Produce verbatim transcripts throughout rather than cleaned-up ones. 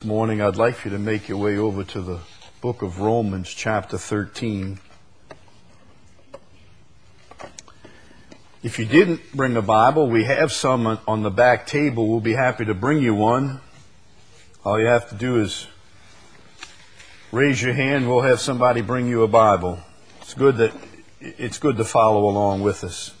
Morning, I'd like for you to make your way over to the book of Romans, chapter thirteen. If you didn't bring a Bible, we have some on the back table. We'll be happy to bring you one. All you have to do is raise your hand. We'll have somebody bring you a Bible. It's good that it's good to follow along with us.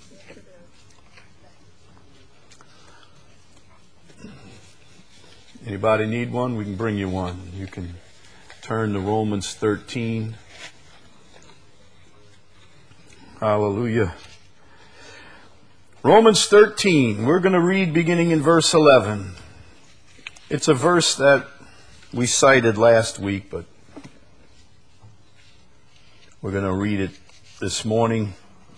Anybody need one? We can bring you one. You can turn to Romans thirteen. Hallelujah. Romans thirteen. We're going to read beginning in verse eleven. It's a verse that we cited last week, but we're going to read it this morning.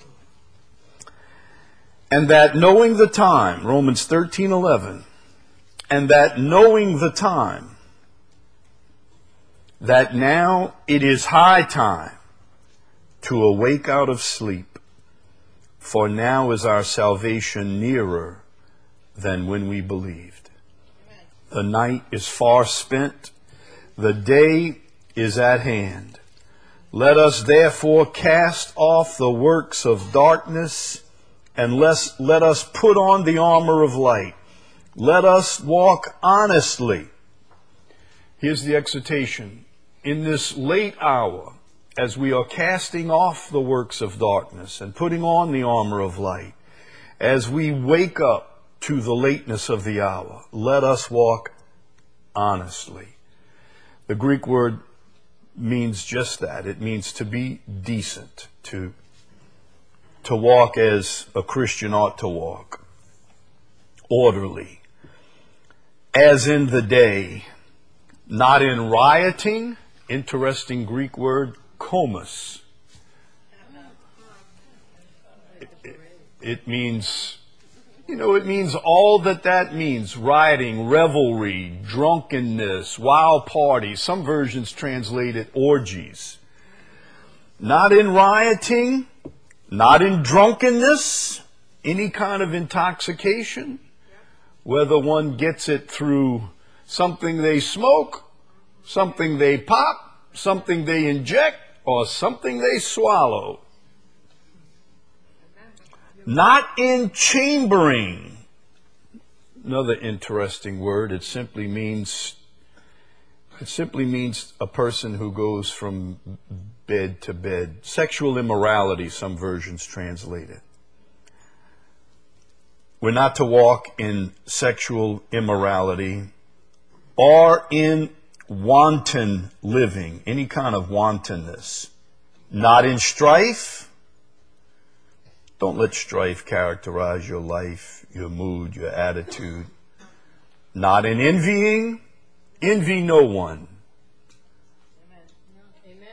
And that knowing the time, Romans thirteen eleven. And that knowing the time, that now it is high time to awake out of sleep, for now is our salvation nearer than when we believed. The night is far spent, the day is at hand. Let us therefore cast off the works of darkness, and let let us put on the armor of light. Let us walk honestly. Here's the exhortation. In this late hour, as we are casting off the works of darkness and putting on the armor of light, as we wake up to the lateness of the hour, let us walk honestly. The Greek word means just that. It means to be decent, to, to walk as a Christian ought to walk, orderly. As in the day, not in rioting, interesting Greek word, komos. It, it, it means, you know, it means all that that means. Rioting, revelry, drunkenness, wild parties. Some versions translate it orgies. Not in rioting, not in drunkenness, any kind of intoxication. Whether one gets it through something they smoke, something they pop, something they inject, or something they swallow. Not in chambering. Another interesting word. It simply means, it simply means a person who goes from bed to bed. Sexual immorality, some versions translate it. We're not to walk in sexual immorality or in wanton living, any kind of wantonness. Not in strife. Don't let strife characterize your life, your mood, your attitude. Not in envying. Envy no one. Amen.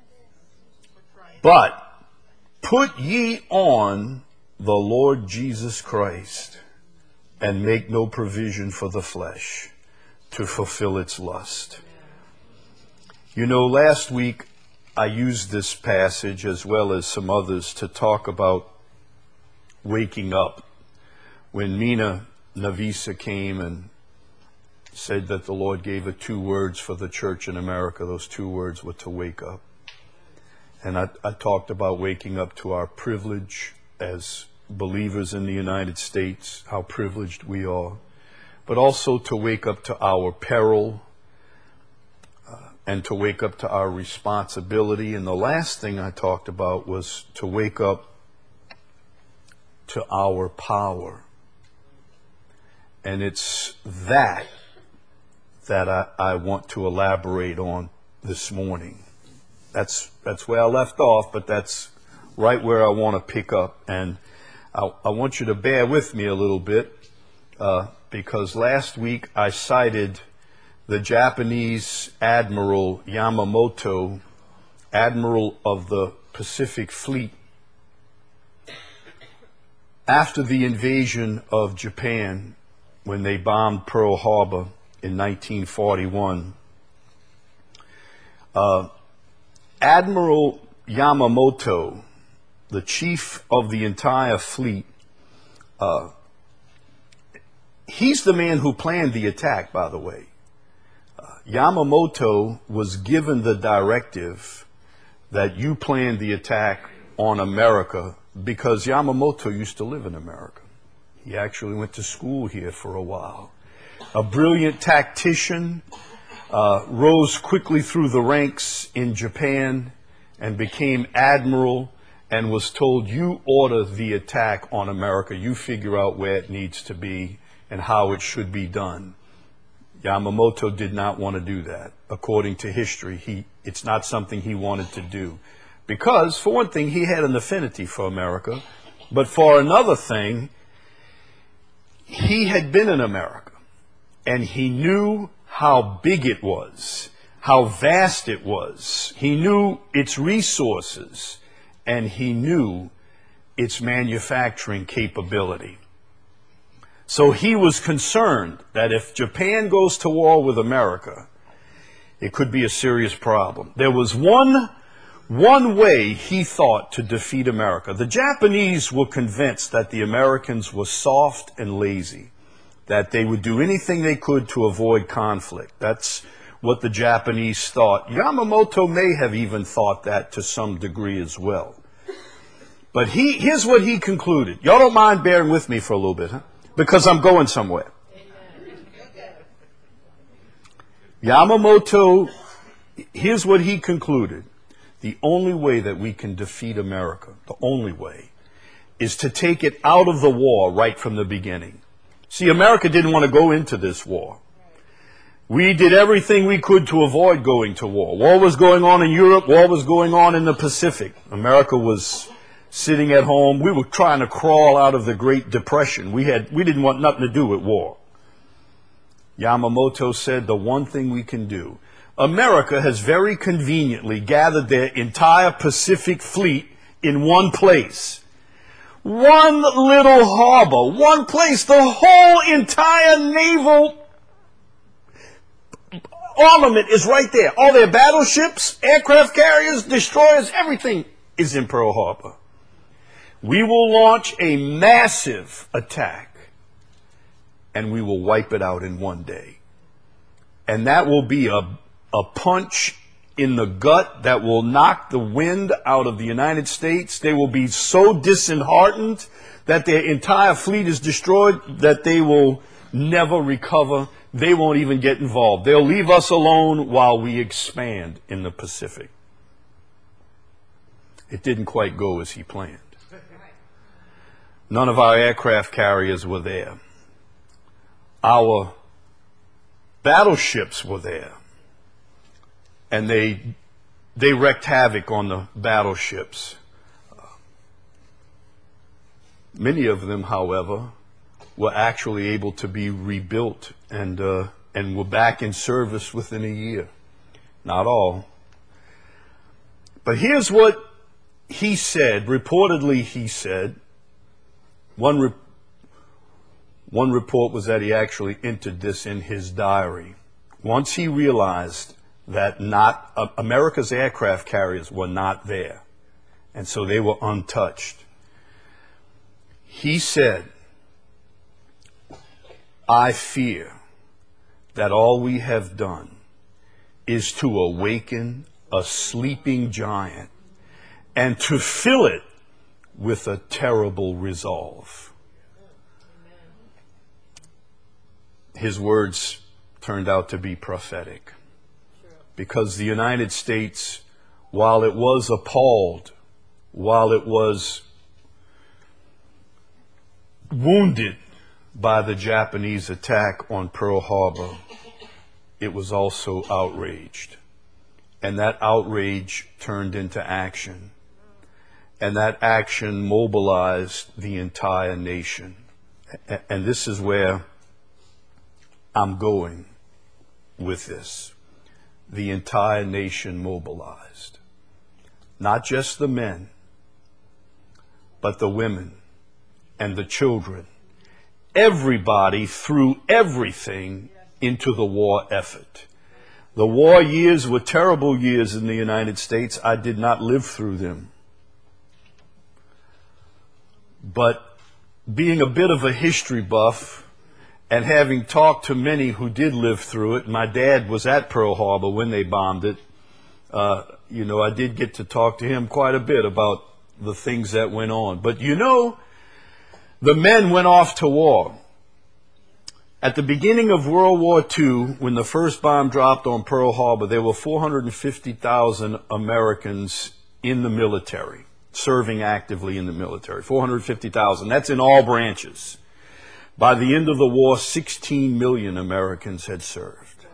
But put ye on the Lord Jesus Christ, and make no provision for the flesh to fulfill its lust. You know, last week I used this passage as well as some others to talk about waking up. When Mina Navisa came and said that the Lord gave her two words for the church in America, those two words were to wake up. And I, I talked about waking up to our privilege as believers in the United States, how privileged we are, but also to wake up to our peril uh, and to wake up to our responsibility. And the last thing I talked about was to wake up to our power. And it's that that I, I want to elaborate on this morning. That's that's where I left off, but that's right where I want to pick up. And I, I want you to bear with me a little bit, uh, because last week I cited the Japanese Admiral Yamamoto, Admiral of the Pacific Fleet, after the invasion of Japan, when they bombed Pearl Harbor in nineteen forty-one. Uh, Admiral Yamamoto, the chief of the entire fleet, uh, he's the man who planned the attack, by the way. Uh, Yamamoto was given the directive that you planned the attack on America because Yamamoto used to live in America. He actually went to school here for a while. A brilliant tactician, uh, rose quickly through the ranks in Japan and became admiral and was told, you order the attack on America. You figure out where it needs to be and how it should be done. Yamamoto did not want to do that. According to history, he, it's not something he wanted to do. Because, for one thing, he had an affinity for America. But for another thing, he had been in America. And he knew how big it was, how vast it was. He knew its resources. And he knew its manufacturing capability. So he was concerned that if Japan goes to war with America, it could be a serious problem. There was one, one way he thought to defeat America. The Japanese were convinced that the Americans were soft and lazy, that they would do anything they could to avoid conflict. That's what the Japanese thought. Yamamoto may have even thought that to some degree as well. But he, here's what he concluded. Y'all don't mind bearing with me for a little bit, huh? Because I'm going somewhere. Yamamoto, here's what he concluded. The only way that we can defeat America, the only way, is to take it out of the war right from the beginning. See, America didn't want to go into this war. We did everything we could to avoid going to war. War was going on in Europe. War was going on in the Pacific. America was sitting at home. We were trying to crawl out of the Great Depression. We had, we didn't want nothing to do with war. Yamamoto said the one thing we can do. America has very conveniently gathered their entire Pacific fleet in one place. One little harbor, one place, the whole entire naval armament is right there. All their battleships, aircraft carriers, destroyers, everything is in Pearl Harbor. We will launch a massive attack, and we will wipe it out in one day. And that will be a, a punch in the gut that will knock the wind out of the United States. They will be so disheartened that their entire fleet is destroyed that they will never recover. They won't even get involved. They'll leave us alone while we expand in the Pacific. It didn't quite go as he planned. None of our aircraft carriers were there. Our battleships were there. And they, they wreaked havoc on the battleships. Many of them, however, were actually able to be rebuilt and, uh, and were back in service within a year. Not all. But here's what he said. Reportedly, he said, One, re- one report was that he actually entered this in his diary. Once he realized that not uh, America's aircraft carriers were not there, and so they were untouched, he said, I fear that all we have done is to awaken a sleeping giant and to fill it with a terrible resolve. His words turned out to be prophetic. Because the United States, while it was appalled, while it was wounded by the Japanese attack on Pearl Harbor, it was also outraged. And that outrage turned into action. And that action mobilized the entire nation. And this is where I'm going with this. The entire nation mobilized. Not just the men, but the women and the children. Everybody threw everything into the war effort. The war years were terrible years in the United States. I did not live through them. But being a bit of a history buff And having talked to many who did live through it, my dad was at Pearl Harbor when they bombed it. Uh, you know, I did get to talk to him quite a bit about the things that went on. But you know, the men went off to war. At the beginning of World War Two, when the first bomb dropped on Pearl Harbor, there were four hundred fifty thousand Americans in the military, serving actively in the military. four hundred fifty thousand. That's in all branches. By the end of the war, sixteen million Americans had served.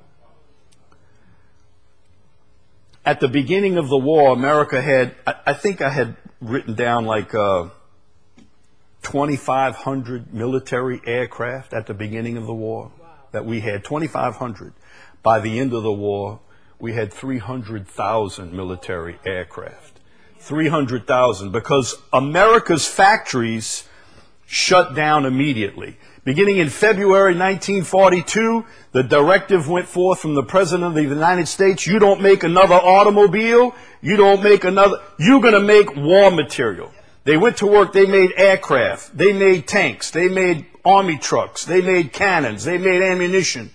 At the beginning of the war, America had, I, I think I had written down like uh, twenty-five hundred military aircraft at the beginning of the war. Wow. That we had twenty-five hundred. By the end of the war, we had three hundred thousand military aircraft. three hundred thousand, because America's factories shut down immediately. Beginning in February nineteen forty-two, the directive went forth from the President of the United States: you don't make another automobile, you don't make another, you're going to make war material. They went to work, they made aircraft, they made tanks, they made army trucks, they made cannons, they made ammunition.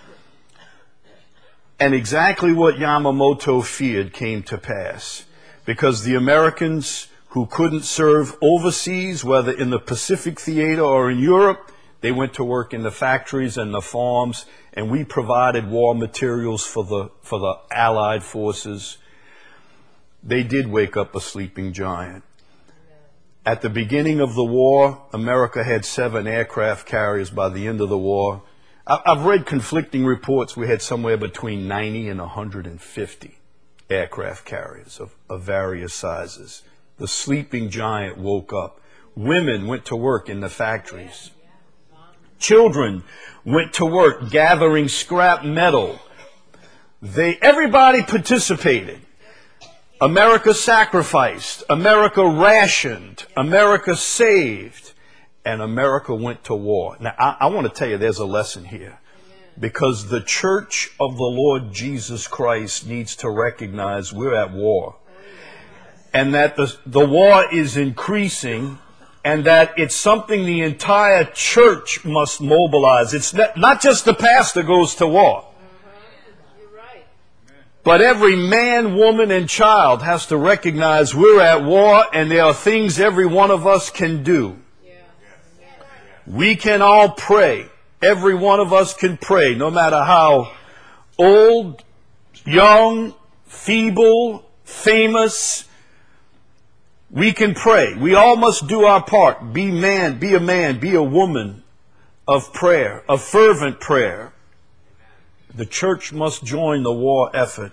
And exactly what Yamamoto feared came to pass, because the Americans who couldn't serve overseas, whether in the Pacific theater or in Europe, they went to work in the factories and the farms, and we provided war materials for the, for the Allied forces. They did wake up a sleeping giant. At the beginning of the war, America had seven aircraft carriers. By the end of the war, I've read conflicting reports. We had somewhere between ninety and one hundred fifty aircraft carriers of, of various sizes. The sleeping giant woke up. Women went to work in the factories. Children went to work gathering scrap metal. They, everybody participated. America sacrificed. America rationed. America saved. And America went to war. Now, I, I want to tell you there's a lesson here. Because the church of the Lord Jesus Christ needs to recognize we're at war. And that the, the war is increasing, and that it's something the entire church must mobilize. It's not, not just the pastor goes to war. You're right. But every man, woman, and child has to recognize we're at war, and there are things every one of us can do. Yeah. We can all pray. Every one of us can pray, no matter how old, young, feeble, famous. We can pray. We all must do our part. Be man, be a man, be a woman of prayer, of fervent prayer. The church must join the war effort.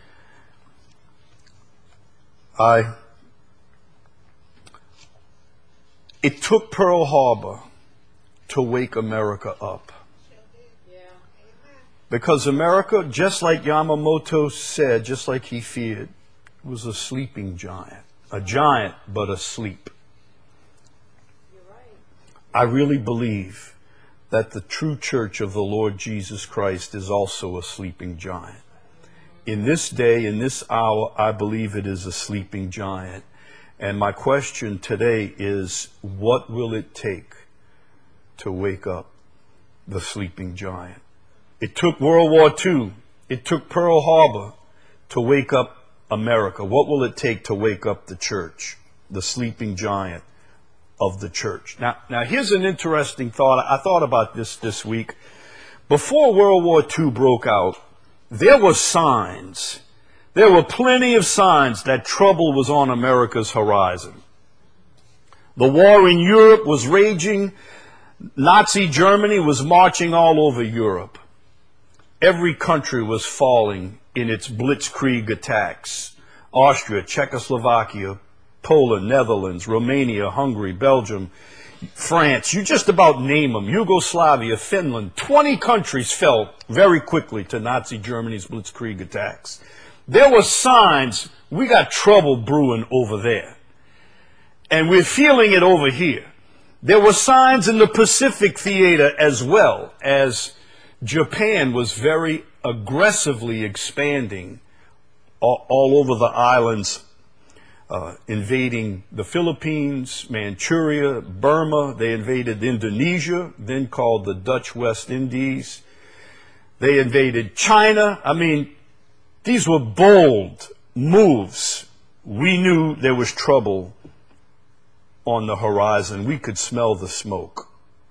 I, it took Pearl Harbor to wake America up. Because America, just like Yamamoto said, just like he feared, was a sleeping giant. A giant, but asleep. I really believe that the true church of the Lord Jesus Christ is also a sleeping giant. In this day, in this hour, I believe it is a sleeping giant. And my question today is, what will it take to wake up the sleeping giant? It took World War Two. It took Pearl Harbor to wake up America. What will it take to wake up the church, the sleeping giant of the church? Now, now here's an interesting thought. I thought about this this week. Before World War Two broke out, there were signs. There were plenty of signs that trouble was on America's horizon. The war in Europe was raging. Nazi Germany was marching all over Europe. Every country was falling in its blitzkrieg attacks. Austria, Czechoslovakia, Poland, Netherlands, Romania, Hungary, Belgium, France, you just about name them, Yugoslavia, Finland, twenty countries fell very quickly to Nazi Germany's blitzkrieg attacks. There were signs, we got trouble brewing over there. And we're feeling it over here. There were signs in the Pacific theater as well, as Japan was very aggressively expanding all, all over the islands uh, invading the Philippines, Manchuria, Burma. They invaded Indonesia, then called the Dutch West Indies. They invaded China. I mean, these were bold moves. We knew there was trouble on the horizon. We could smell the smoke.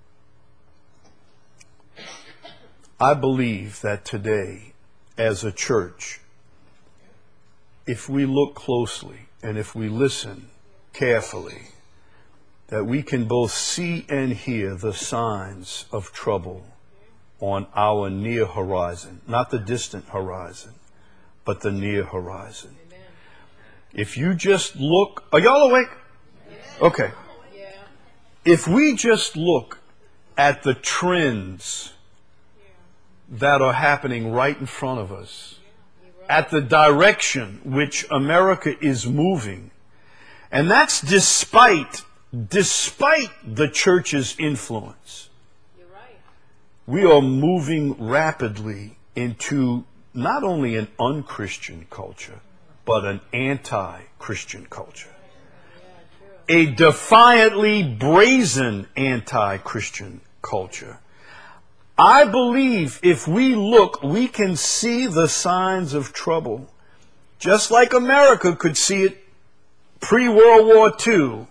I believe that today, as a church, if we look closely and if we listen carefully, that we can both see and hear the signs of trouble on our near horizon, not the distant horizon, but the near horizon. Amen. If you just look, are y'all awake? Okay. Yeah. If we just look at the trends that are happening right in front of us, at the direction which America is moving, and that's despite, despite the church's influence. We are moving rapidly into not only an unchristian culture, but an anti-Christian culture. A defiantly brazen anti-Christian culture. I believe if we look, we can see the signs of trouble, just like America could see it pre-World War Two.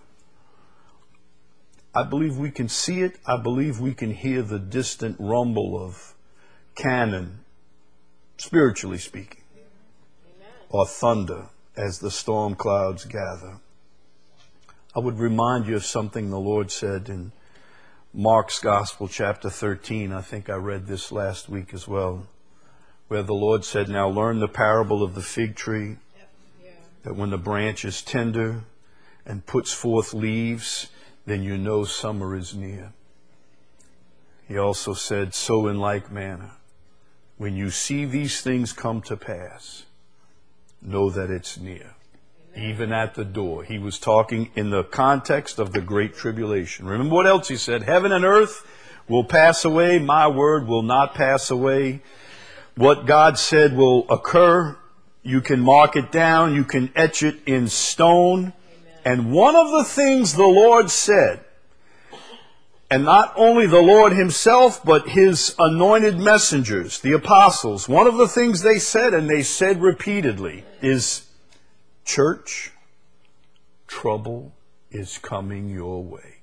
I believe we can see it. I believe we can hear the distant rumble of cannon, spiritually speaking, or thunder as the storm clouds gather. I would remind you of something the Lord said in Mark's Gospel, chapter thirteen. I think I read this last week as well, where the Lord said, "Now learn the parable of the fig tree, that when the branch is tender and puts forth leaves, then you know summer is near." He also said, "So in like manner, when you see these things come to pass, know that it's near, even at the door." He was talking in the context of the Great Tribulation. Remember what else he said? Heaven and earth will pass away. My word will not pass away. What God said will occur. You can mark it down. You can etch it in stone. And one of the things the Lord said, and not only the Lord himself, but his anointed messengers, the apostles, one of the things they said, and they said repeatedly, is, "Church, trouble is coming your way."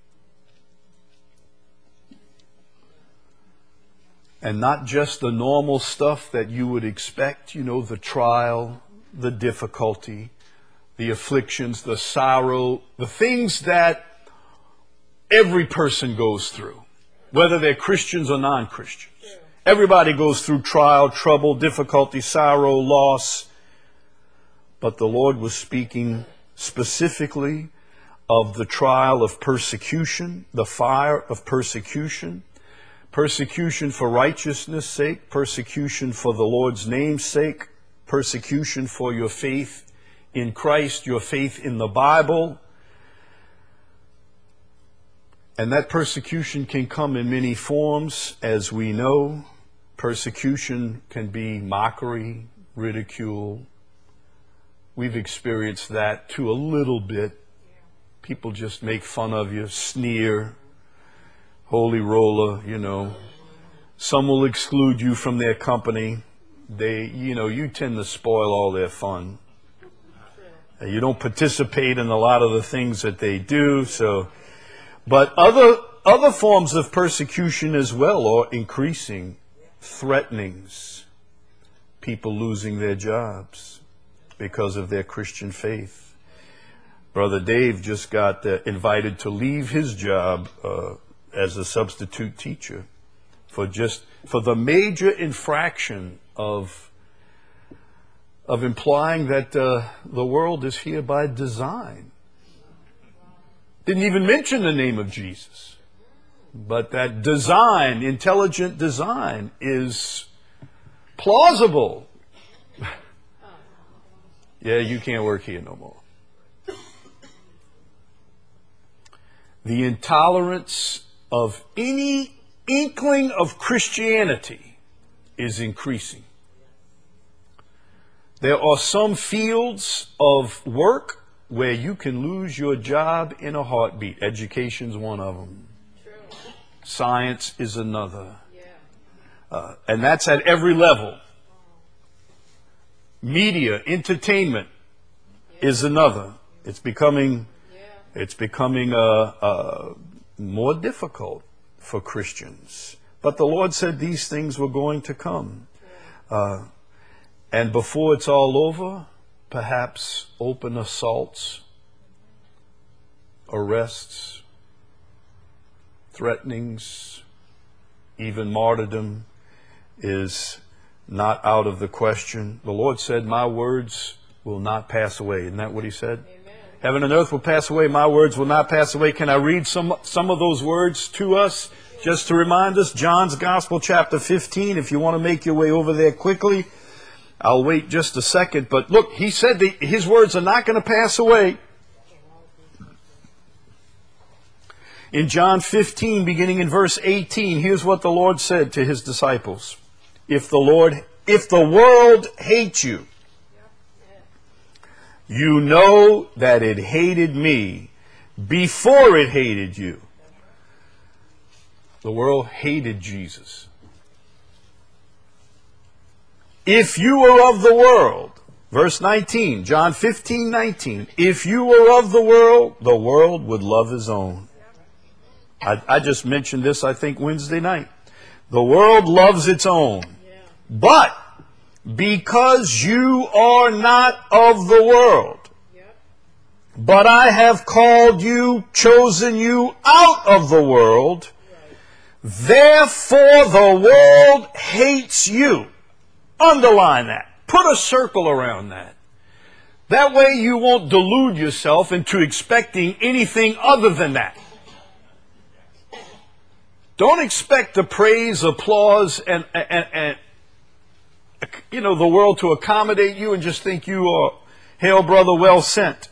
And not just the normal stuff that you would expect, you know, the trial, the difficulty, the afflictions, the sorrow, the things that every person goes through, whether they're Christians or non-Christians. Everybody goes through trial, trouble, difficulty, sorrow, loss. But the Lord was speaking specifically of the trial of persecution, the fire of persecution, persecution for righteousness' sake, persecution for the Lord's name's sake, persecution for your faith in Christ, your faith in the Bible. And that persecution can come in many forms, as we know. Persecution can be mockery, ridicule. We've experienced that too a little bit. People just make fun of you, sneer, holy roller, you know. Some will exclude you from their company. They, you know, you tend to spoil all their fun. You don't participate in a lot of the things that they do, so. But other other forms of persecution as well are increasing. Threatenings, people losing their jobs because of their Christian faith. Brother Dave just got uh, invited to leave his job uh, as a substitute teacher for just for the major infraction of of implying that uh, the world is here by design. Didn't even mention the name of Jesus. But that design, intelligent design, is plausible. Yeah, you can't work here no more. The intolerance of any inkling of Christianity is increasing. There are some fields of work where you can lose your job in a heartbeat. Education's one of them. True. Science is another. Yeah. Uh, and that's at every level. Media, entertainment Yeah. is another. It's becoming, Yeah. it's becoming uh, uh, more difficult for Christians. But the Lord said these things were going to come. Uh, and before it's all over, perhaps open assaults, arrests, threatenings, even martyrdom is not out of the question. The Lord said, my words will not pass away. Isn't that what he said? Amen. Heaven and earth will pass away. My words will not pass away. Can I read some, some of those words to us just to remind us? John's Gospel, chapter fifteen. If you want to make your way over there quickly, I'll wait just a second. But look, he said that his words are not going to pass away. In John fifteen, beginning in verse eighteen, here's what the Lord said to his disciples. If the Lord, if the world hates you, you know that it hated me before it hated you. The world hated Jesus. If you were of the world, verse nineteen, John fifteen, nineteen, if you were of the world, the world would love his own. I, I just mentioned this, I think, Wednesday night. The world loves its own. But because you are not of the world, but I have called you, chosen you out of the world, therefore the world hates you. Underline that. Put a circle around that. That way you won't delude yourself into expecting anything other than that. Don't expect the praise, applause, and, and, and you know, the world to accommodate you and just think you are, hail brother, well sent.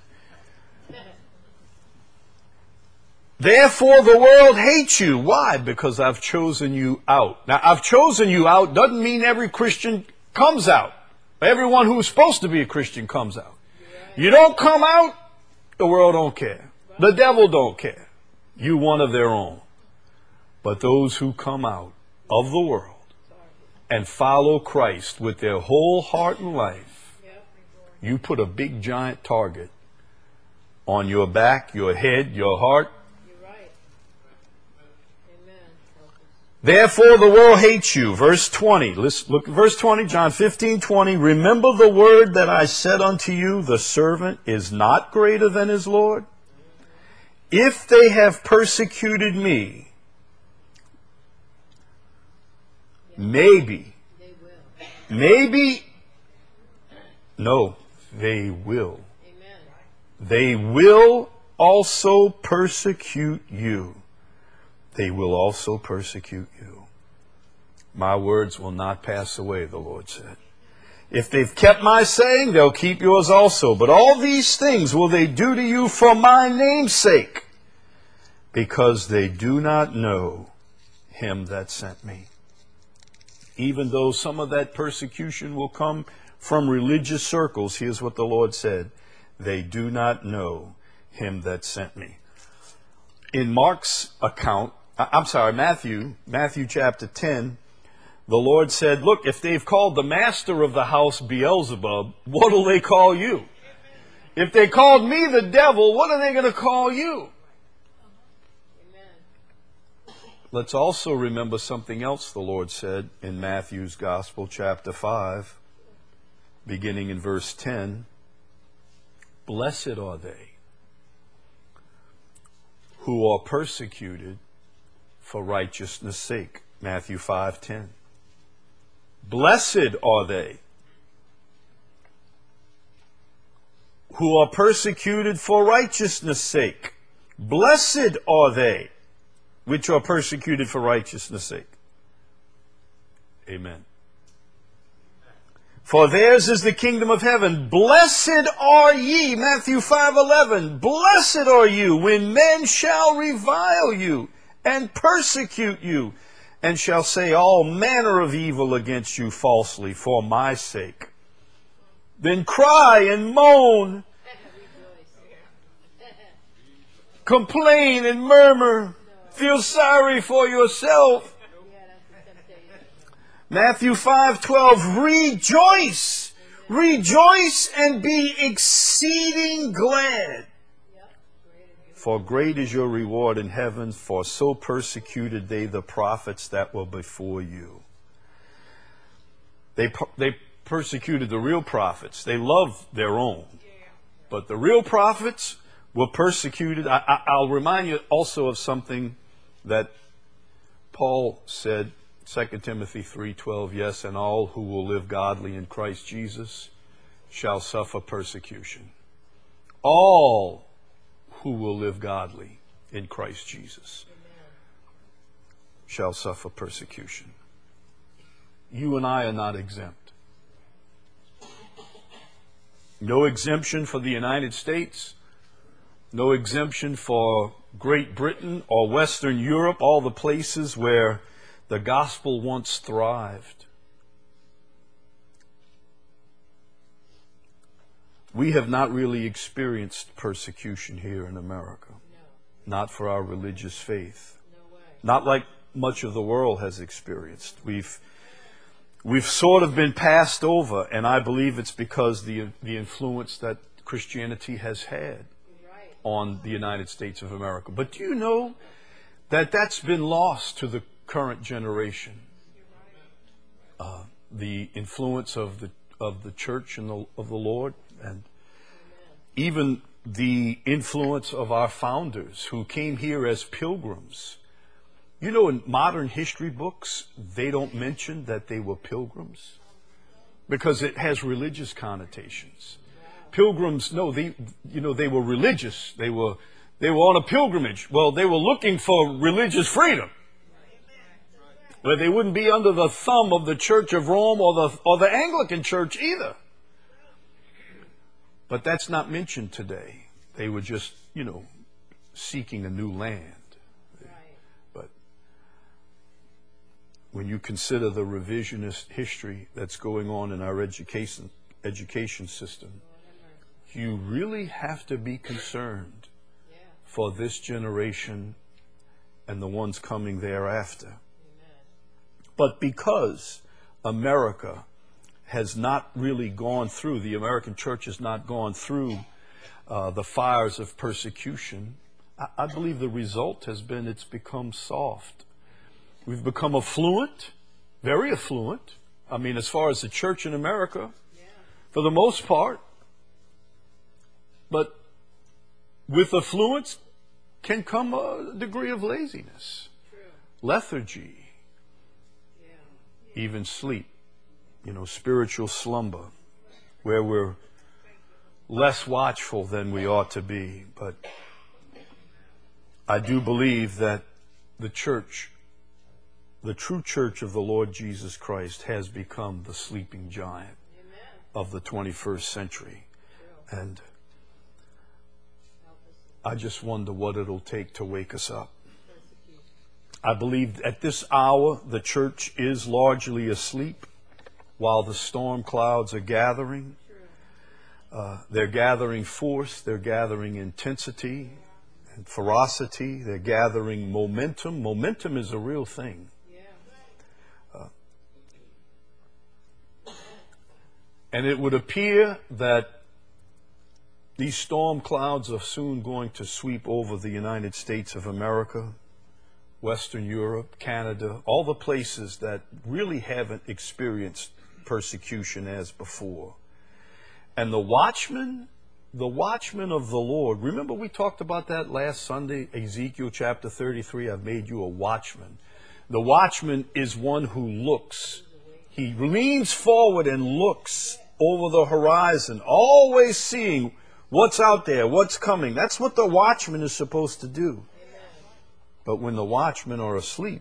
Therefore the world hates you. Why? Because I've chosen you out. Now, I've chosen you out doesn't mean every Christian comes out. Everyone who's supposed to be a Christian comes out. You don't come out, the world don't care. The devil don't care. You one of their own. But those who come out of the world and follow Christ with their whole heart and life, you put a big giant target on your back, your head, your heart. You're right. Amen. Therefore the world hates you. Verse twenty. Let's look at verse twenty, John fifteen, twenty. Remember the word that I said unto you, the servant is not greater than his Lord. If they have persecuted me, maybe, They will. maybe, no, they will. Amen. They will also persecute you. They will also persecute you. My words will not pass away, the Lord said. If they've kept my saying, they'll keep yours also. But all these things will they do to you for my name's sake, because they do not know him that sent me. Even though some of that persecution will come from religious circles, here's what the Lord said. They do not know him that sent me. In Mark's account, I'm sorry, Matthew, Matthew chapter ten, the Lord said, look, if they've called the master of the house Beelzebub, what will they call you? If they called me the devil, what are they going to call you? Let's also remember something else the Lord said in Matthew's Gospel, chapter five, beginning in verse ten. Blessed are they who are persecuted for righteousness' sake. Matthew five ten. Blessed are they who are persecuted for righteousness' sake. Blessed are they which are persecuted for righteousness' sake. Amen. For theirs is the kingdom of heaven. Blessed are ye, Matthew five eleven. Blessed are you when men shall revile you and persecute you, and shall say all manner of evil against you falsely for my sake. Then cry and moan complain and murmur. Feel sorry for yourself. Yeah, that's the temptation. Matthew five twelve, rejoice, rejoice and be exceeding glad. Yep. Great and good. For great is your reward in heaven, for so persecuted they the prophets that were before you. They, they persecuted the real prophets. They loved their own. But the real prophets were persecuted. I, I, I'll remind you also of something that Paul said, Second Timothy three twelve, yes, and all who will live godly in Christ Jesus shall suffer persecution. All who will live godly in Christ Jesus shall suffer persecution. You and I are not exempt. No exemption for the United States. No exemption for Great Britain or Western Europe, all the places where the gospel once thrived. We have not really experienced persecution here in America. No. Not for our religious faith. No way. Not like much of the world has experienced. We've we've sort of been passed over, and I believe it's because the the influence that Christianity has had Right. on the United States of America. But do you know that that's been lost to the current generation? Uh, the influence of the of the church and the, of the Lord, and even the influence of our founders who came here as pilgrims. You know, in modern history books, they don't mention that they were pilgrims because it has religious connotations. Pilgrims, no, they, you know, they were religious. They were, they were on a pilgrimage. Well, they were looking for religious freedom, where they wouldn't be under the thumb of the Church of Rome or the or the Anglican Church either. But that's not mentioned today. They were just, you know, seeking a new land. Right. But when you consider the revisionist history that's going on in our education education system, you really have to be concerned Yeah. for this generation and the ones coming thereafter. Amen. But because America has not really gone through, the American church has not gone through uh, the fires of persecution, I, I believe the result has been it's become soft. We've become affluent, very affluent. I mean, as far as the church in America, Yeah. for the most part. But with affluence can come a degree of laziness, True. lethargy, Yeah. even sleep, you know, spiritual slumber, where we're less watchful than we ought to be. But I do believe that the church, the true church of the Lord Jesus Christ, has become the sleeping giant Amen. of the twenty-first century. True. And Help us. I just wonder what it'll take to wake us up. Persecution. I believe at this hour the church is largely asleep while the storm clouds are gathering. True. Uh, they're gathering force, they're gathering intensity and ferocity, they're gathering momentum. Momentum is a real thing. Yeah. And it would appear that these storm clouds are soon going to sweep over the United States of America, Western Europe, Canada, all the places that really haven't experienced persecution as before. And the watchmen, the watchmen of the Lord, remember we talked about that last Sunday, Ezekiel chapter thirty-three, I've made you a watchman. The watchman is one who looks. He leans forward and looks over the horizon, always seeing what's out there, what's coming. That's what the watchman is supposed to do. But when the watchmen are asleep,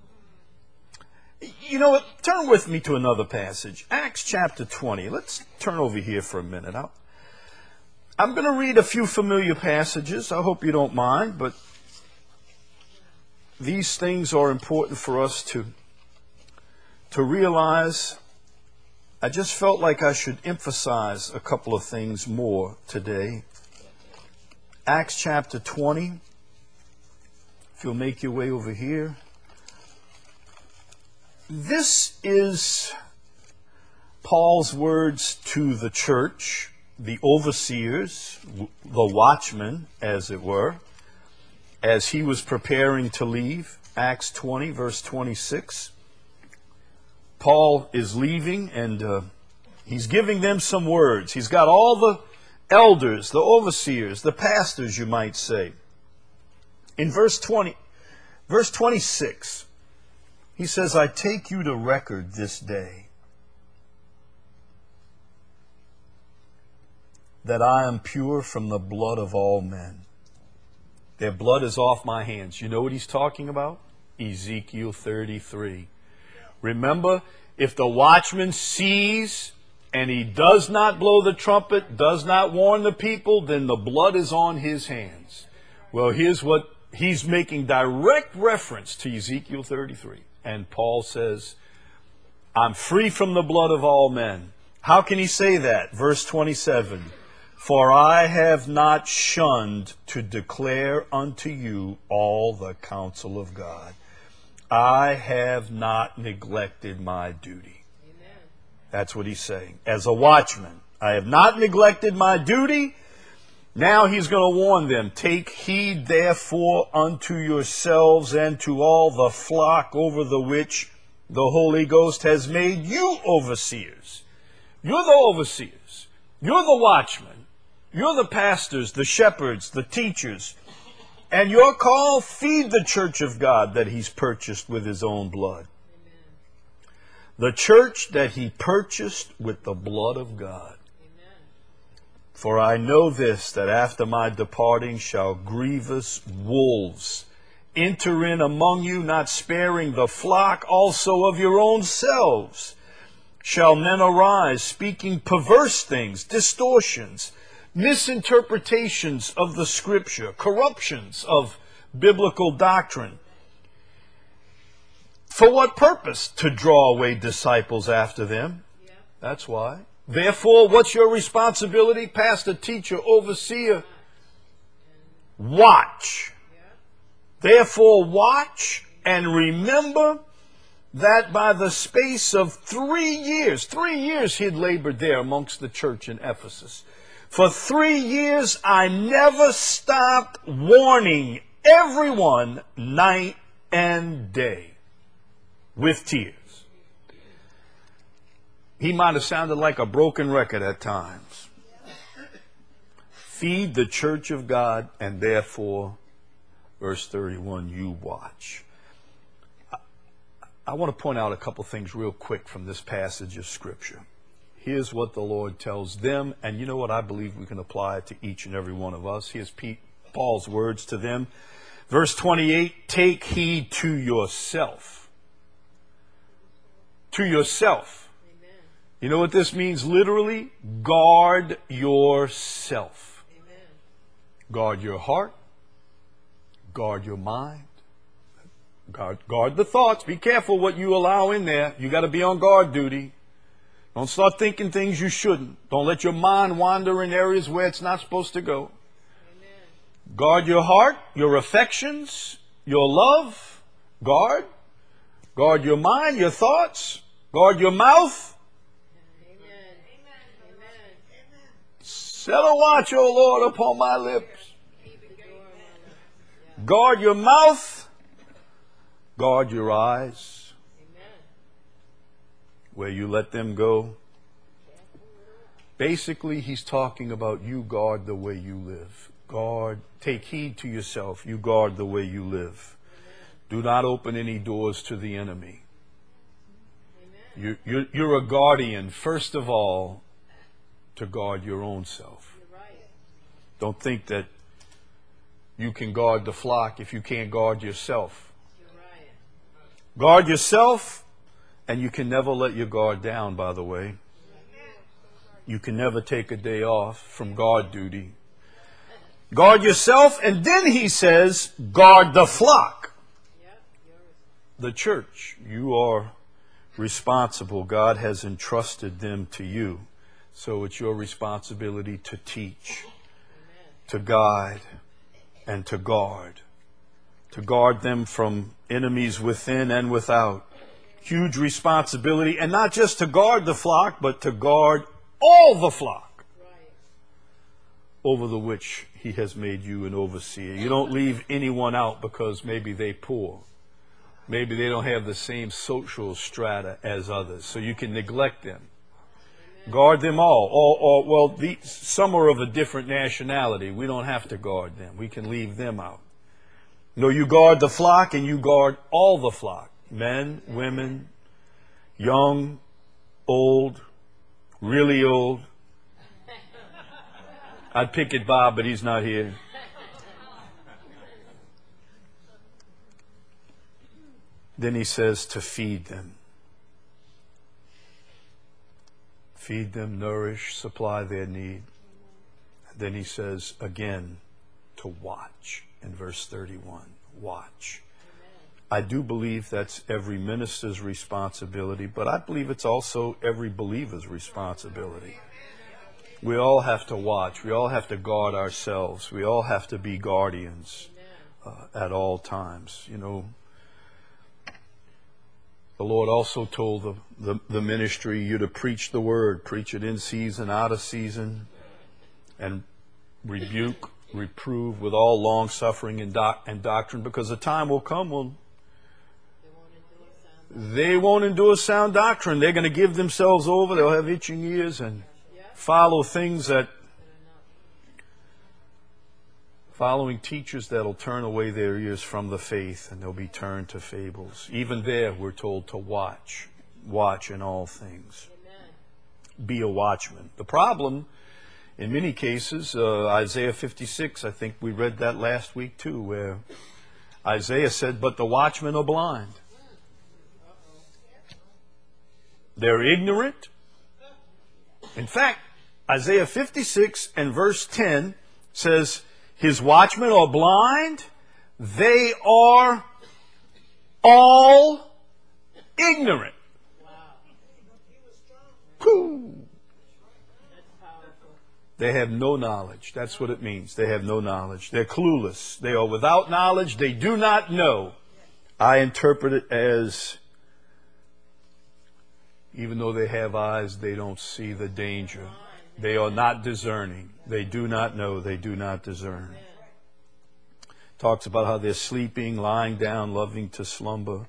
you know what? Turn with me to another passage, Acts chapter twenty. Let's turn over here for a minute. I'll, I'm going to read a few familiar passages. I hope you don't mind, but these things are important for us to, to realize. I just felt like I should emphasize a couple of things more today. Acts chapter twenty. If you'll make your way over here. This is Paul's words to the church, the overseers, the watchmen, as it were, as he was preparing to leave. Acts twenty, verse twenty-six. Paul is leaving, and uh, he's giving them some words. He's got all the elders, the overseers, the pastors, you might say. In verse twenty, verse twenty-six, he says, I take you to record this day that I am pure from the blood of all men. Their blood is off my hands. You know what he's talking about? Ezekiel thirty-three. Remember, if the watchman sees and he does not blow the trumpet, does not warn the people, then the blood is on his hands. Well, here's what he's making direct reference to Ezekiel thirty-three. And Paul says, I'm free from the blood of all men. How can he say that? Verse twenty-seven. For I have not shunned to declare unto you all the counsel of God. I have not neglected my duty. Amen. That's what he's saying. As a watchman, I have not neglected my duty. Now he's going to warn them. Take heed therefore unto yourselves and to all the flock over the which the Holy Ghost has made you overseers. You're the overseers. You're the watchmen. You're the pastors, the shepherds, the teachers. And your call, feed the church of God that he's purchased with his own blood. Amen. The church that he purchased with the blood of God. Amen. For I know this, that after my departing shall grievous wolves enter in among you, not sparing the flock also of your own selves. Shall men arise, speaking perverse things, distortions, misinterpretations of the Scripture, corruptions of biblical doctrine. For what purpose? To draw away disciples after them. Yeah. That's why. Therefore, what's your responsibility, pastor, teacher, overseer? Watch. Yeah. Therefore, watch and remember that by the space of three years, three years he had labored there amongst the church in Ephesus. For three years, I never stopped warning everyone night and day with tears. He might have sounded like a broken record at times. Feed the church of God, and therefore, verse thirty-one, you watch. I, I want to point out a couple things real quick from this passage of Scripture. Here's what the Lord tells them, and you know what? I believe we can apply it to each and every one of us. Here's Pete, Paul's words to them. Verse twenty-eight, take heed to yourself. To yourself. Amen. You know what this means literally? Guard yourself. Amen. Guard your heart. Guard your mind. Guard, guard the thoughts. Be careful what you allow in there. You got to be on guard duty. Don't start thinking things you shouldn't. Don't let your mind wander in areas where it's not supposed to go. Amen. Guard your heart, your affections, your love. Guard. Guard your mind, your thoughts. Guard your mouth. Amen. Amen. Set a watch, O Lord, upon my lips. Guard your mouth. Guard your eyes. Where you let them go. Basically, he's talking about you guard the way you live. Guard, take heed to yourself. You guard the way you live. Do not open any doors to the enemy. You, you're, you're a guardian, first of all, to guard your own self. Don't think that you can guard the flock if you can't guard yourself. Guard yourself. And you can never let your guard down, by the way. You can never take a day off from guard duty. Guard yourself, and then he says, guard the flock. The church. You are responsible. God has entrusted them to you. So it's your responsibility to teach, to guide, and to guard to guard them from enemies within and without. Huge responsibility, and not just to guard the flock, but to guard all the flock over the which he has made you an overseer. You don't leave anyone out because maybe they poor. Maybe they don't have the same social strata as others, so you can neglect them. Guard them all. Or, or well, the, some are of a different nationality. We don't have to guard them. We can leave them out. No, you guard the flock and you guard all the flock. Men, women, young, old, really old. I'd pick at Bob, but he's not here. Then he says to feed them. Feed them, nourish, supply their need. Then he says again to watch in verse thirty-one. Watch. I do believe that's every minister's responsibility, but I believe it's also every believer's responsibility. We all have to watch. We all have to guard ourselves. We all have to be guardians uh, at all times. You know, the Lord also told the, the, the ministry, you to preach the word, preach it in season, out of season, and rebuke, reprove with all long suffering and, doc, and doctrine, because the time will come when they won't endure sound doctrine. They're going to give themselves over. They'll have itching ears and follow things that, following teachers that'll turn away their ears from the faith, and they'll be turned to fables. Even there, we're told to watch. Watch in all things. Amen. Be a watchman. The problem, in many cases, uh, Isaiah fifty-six, I think we read that last week too, where Isaiah said, but the watchmen are blind. They're ignorant. In fact, Isaiah fifty-six and verse ten says, his watchmen are blind. They are all ignorant. Wow. They have no knowledge. That's what it means. They have no knowledge. They're clueless. They are without knowledge. They do not know. I interpret it as, even though they have eyes, they don't see the danger. They are not discerning. They do not know. They do not discern. Talks about how they're sleeping, lying down, loving to slumber.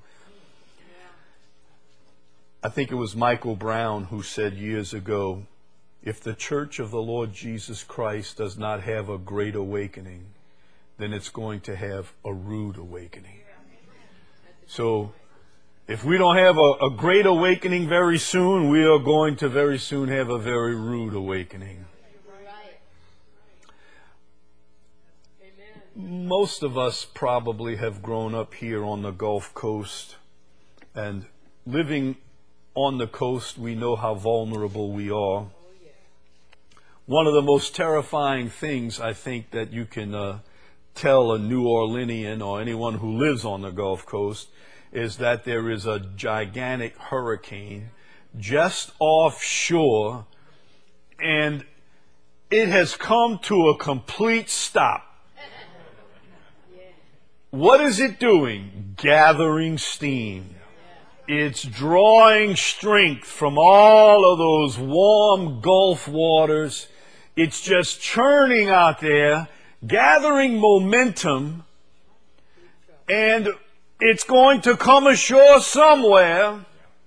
I think it was Michael Brown who said years ago, if the church of the Lord Jesus Christ does not have a great awakening, then it's going to have a rude awakening. So, if we don't have a, a great awakening very soon, we are going to very soon have a very rude awakening. Most of us probably have grown up here on the Gulf Coast, and living on the coast, we know how vulnerable we are. One of the most terrifying things I think that you can uh, tell a New Orleanian or anyone who lives on the Gulf Coast is that there is a gigantic hurricane just offshore, and it has come to a complete stop. What is it doing? Gathering steam. It's drawing strength from all of those warm Gulf waters. It's just churning out there, gathering momentum, and it's going to come ashore somewhere,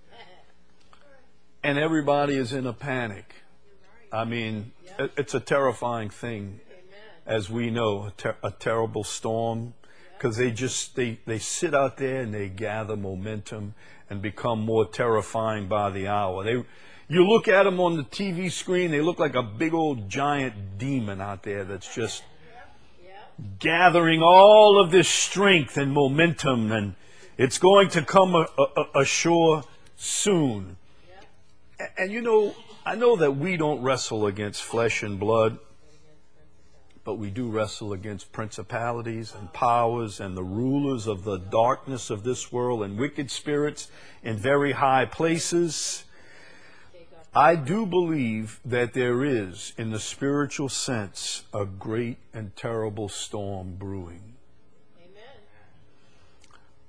and everybody is in a panic. I mean, it's a terrifying thing, as we know, a, ter- a terrible storm, because they just, they, they sit out there and they gather momentum and become more terrifying by the hour. They, you look at them on the T V screen, they look like a big old giant demon out there that's just gathering all of this strength and momentum, and it's going to come a, a, ashore soon. And, and you know, I know that we don't wrestle against flesh and blood, but we do wrestle against principalities and powers and the rulers of the darkness of this world and wicked spirits in very high places. I do believe that there is, in the spiritual sense, a great and terrible storm brewing. Amen.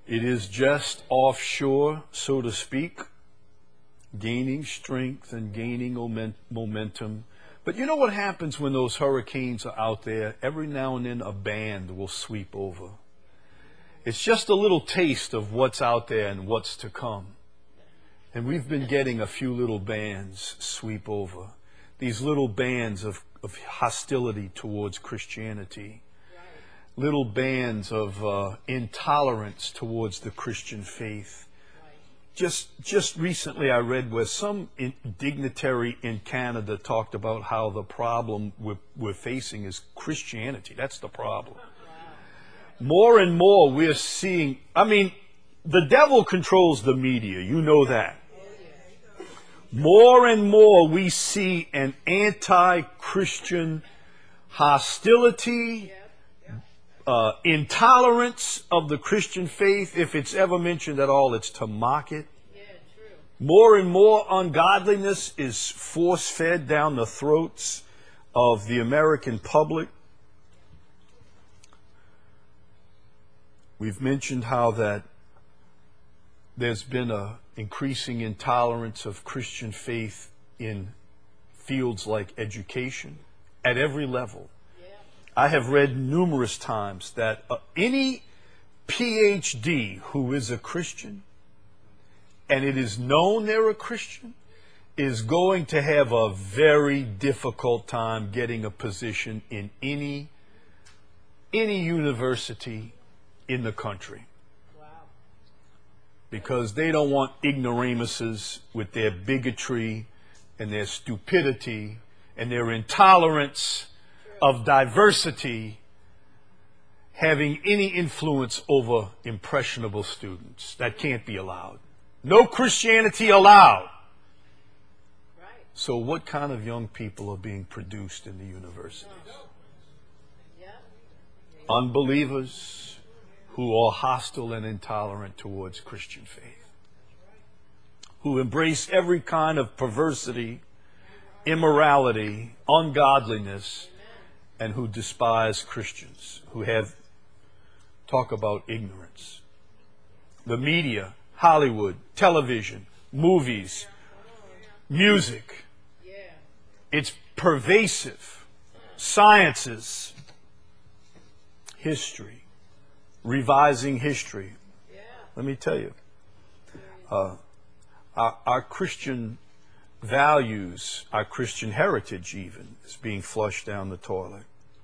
It is just offshore, so to speak, gaining strength and gaining moment- momentum. But you know what happens when those hurricanes are out there? Every now and then a band will sweep over. It's just a little taste of what's out there and what's to come. And we've been getting a few little bands sweep over. These little bands of, of hostility towards Christianity. Little bands of uh, intolerance towards the Christian faith. Just just recently I read where some in, dignitary in Canada talked about how the problem we're, we're facing is Christianity. That's the problem. More and more we're seeing, I mean, the devil controls the media. You know that. More and more we see an anti-Christian hostility, uh, intolerance of the Christian faith. If it's ever mentioned at all, it's to mock it. More and more ungodliness is force-fed down the throats of the American public. We've mentioned how that there's been an increasing intolerance of Christian faith in fields like education at every level. Yeah. I have read numerous times that uh, any P H D who is a Christian, and it is known they're a Christian, is going to have a very difficult time getting a position in any any university in the country. Wow. Because they don't want ignoramuses with their bigotry and their stupidity and their intolerance of diversity having any influence over impressionable students. That can't be allowed. No Christianity allowed. Right. So what kind of young people are being produced in the universities? Yeah. Unbelievers who are hostile and intolerant towards Christian faith, who embrace every kind of perversity, immorality, ungodliness, and who despise Christians, who have talk about ignorance. The media, Hollywood, television, movies, music, it's pervasive. Sciences, history, revising history. Let me tell you, uh, our, our Christian values, our Christian heritage even, is being flushed down the toilet.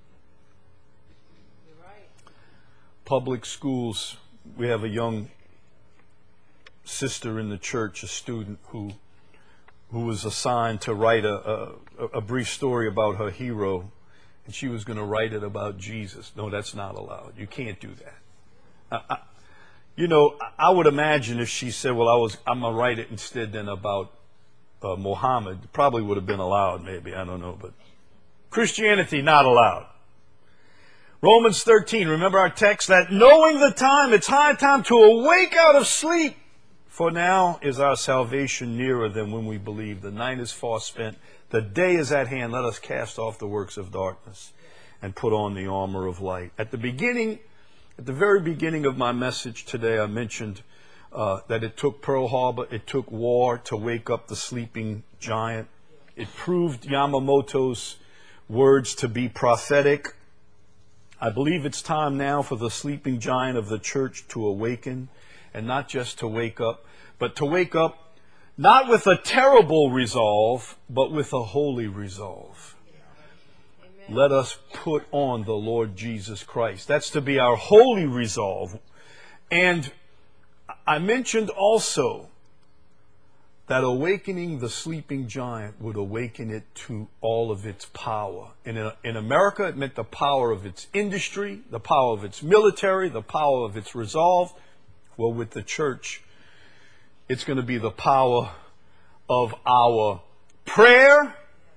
Public schools, we have a young sister in the church, a student who who was assigned to write a, a, a brief story about her hero, and she was going to write it about Jesus. No, that's not allowed. You can't do that. I, I, you know, I would imagine if she said, well, I was, I'm going to write it instead then about uh, Muhammad, probably would have been allowed maybe, I don't know, but Christianity, not allowed. Romans thirteen, remember our text, that knowing the time, it's high time to awake out of sleep. For now is our salvation nearer than when we believe. The night is far spent. The day is at hand. Let us cast off the works of darkness and put on the armor of light. At the beginning, at the very beginning of my message today, I mentioned uh, that it took Pearl Harbor, it took war to wake up the sleeping giant. It proved Yamamoto's words to be prophetic. I believe it's time now for the sleeping giant of the church to awaken. And not just to wake up, but to wake up not with a terrible resolve, but with a holy resolve. Amen. Let us put on the Lord Jesus Christ. That's to be our holy resolve. And I mentioned also that awakening the sleeping giant would awaken it to all of its power. And in, in America, it meant the power of its industry, the power of its military, the power of its resolve. Well, with the church, it's going to be the power of our prayer.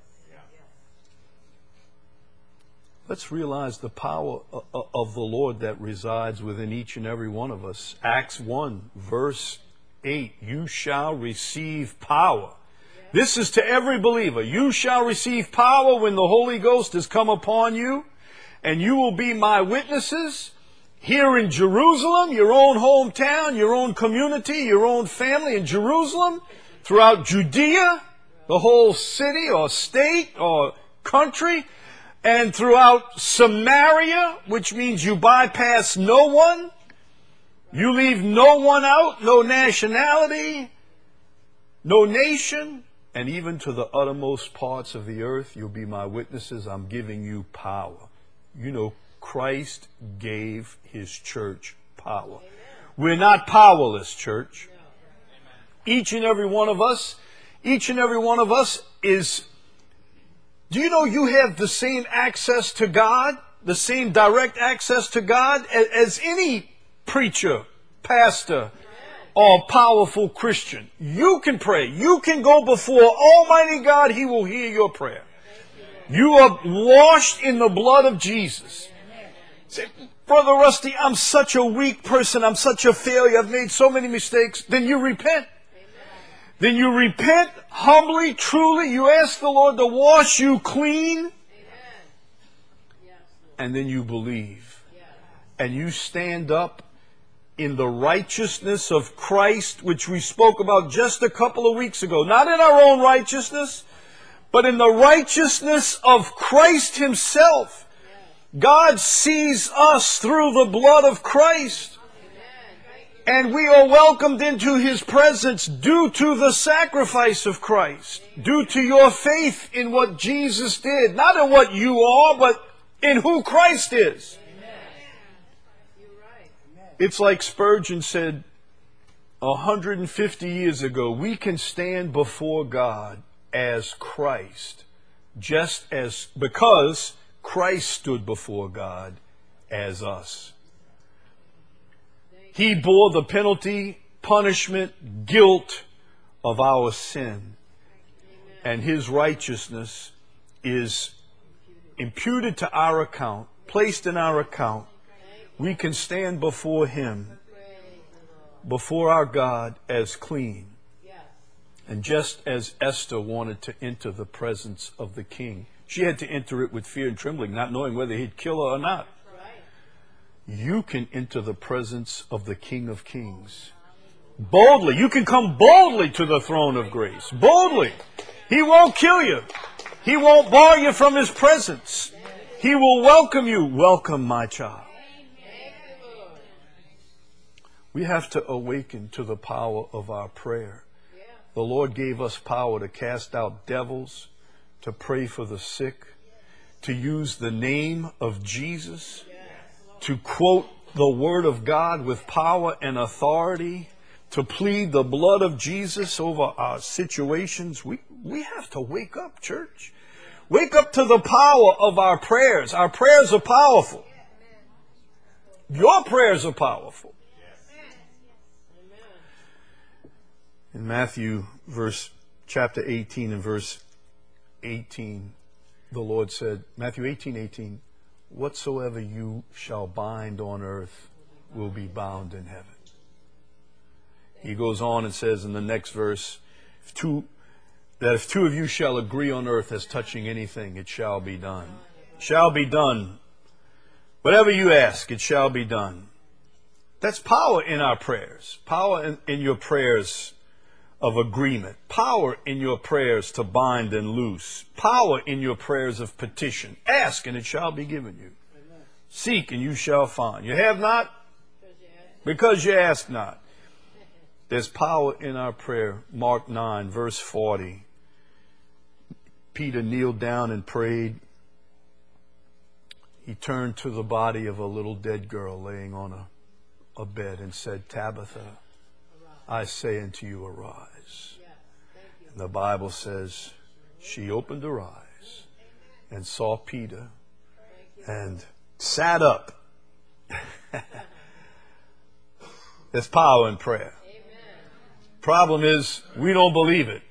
Let's realize the power of the Lord that resides within each and every one of us. Acts one, verse eight, you shall receive power. This is to every believer. You shall receive power when the Holy Ghost has come upon you, and you will be my witnesses here in Jerusalem, your own hometown, your own community, your own family in Jerusalem, throughout Judea, the whole city or state or country, and throughout Samaria, which means you bypass no one. You leave no one out, no nationality, no nation, and even to the uttermost parts of the earth, you'll be my witnesses. I'm giving you power. You know, Christ gave his church power. We're not powerless, church. Each and every one of us, each and every one of us is, do you know you have the same access to God, the same direct access to God as, as any preacher, pastor, or powerful Christian? You can pray. You can go before Almighty God. He will hear your prayer. You are washed in the blood of Jesus. Say, Brother Rusty, I'm such a weak person. I'm such a failure. I've made so many mistakes. Then you repent. Then you repent humbly, truly. You ask the Lord to wash you clean. And then you believe. And you stand up in the righteousness of Christ, which we spoke about just a couple of weeks ago. Not in our own righteousness, but in the righteousness of Christ himself. God sees us through the blood of Christ. And we are welcomed into his presence due to the sacrifice of Christ. Due to your faith in what Jesus did. Not in what you are, but in who Christ is. It's like Spurgeon said one hundred fifty years ago, we can stand before God as Christ, just as, because Christ stood before God as us. He bore the penalty, punishment, guilt of our sin. And his righteousness is imputed to our account, placed in our account. We can stand before him, before our God, as clean. And just as Esther wanted to enter the presence of the king, she had to enter it with fear and trembling, not knowing whether he'd kill her or not. You can enter the presence of the King of Kings boldly. You can come boldly to the throne of grace. Boldly. He won't kill you. He won't bar you from his presence. He will welcome you. Welcome, my child. We have to awaken to the power of our prayer. The Lord gave us power to cast out devils, to pray for the sick, to use the name of Jesus, to quote the Word of God with power and authority, to plead the blood of Jesus over our situations. We, we have to wake up, church. Wake up to the power of our prayers. Our prayers are powerful. Your prayers are powerful. In Matthew verse chapter eighteen and verse eighteen, the Lord said, Matthew eighteen, eighteen, whatsoever you shall bind on earth will be bound in heaven. He goes on and says in the next verse, if two, that if two of you shall agree on earth as touching anything, it shall be done. Shall be done. Whatever you ask, it shall be done. That's power in our prayers. Power in, in your prayers of agreement. Power in your prayers to bind and loose. Power in your prayers of petition. Ask and it shall be given you. Amen. Seek and you shall find. You have not? Because you ask not. There's power in our prayer. Mark nine, verse forty. Peter kneeled down and prayed. He turned to the body of a little dead girl laying on a, a bed and said, Tabitha, I say unto you, arise. And the Bible says she opened her eyes and saw Peter and sat up. There's power in prayer. Problem is, we don't believe it.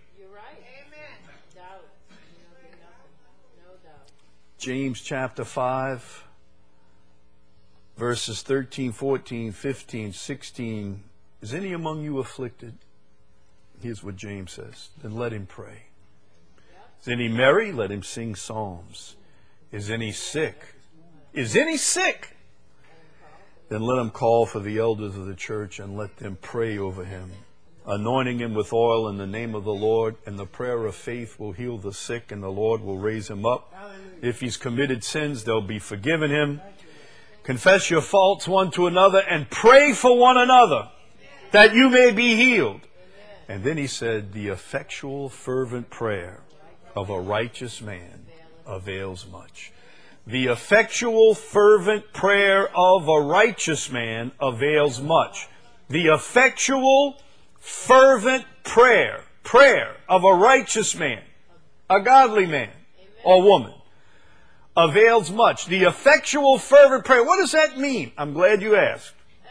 James chapter five, verses thirteen, fourteen, fifteen, sixteen. Is any among you afflicted? Here's what James says. Then let him pray. Is any merry? Let him sing psalms. Is any sick? Is any sick? then let him call for the elders of the church and let them pray over him, anointing him with oil in the name of the Lord, and the prayer of faith will heal the sick, and the Lord will raise him up. If he's committed sins, they'll be forgiven him. Confess your faults one to another and pray for one another that you may be healed. And then he said, the effectual, fervent prayer of a righteous man avails much. The effectual, fervent prayer of a righteous man avails much. The effectual, fervent prayer, prayer of a righteous man, a godly man or woman, avails much. The effectual, fervent prayer. What does that mean? I'm glad you asked.